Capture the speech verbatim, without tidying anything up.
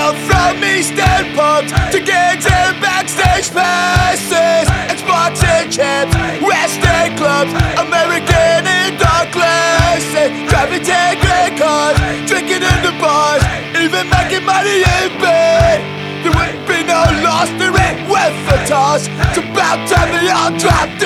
up from Eastern pubs to gigs and backstage passes and sponsorships, Western clubs, American in dark glasses, driving ten grand cars, drinking in the bars, even making money in bed. There wouldn't be no loss, there ain't worth a toss. It's about time they all drop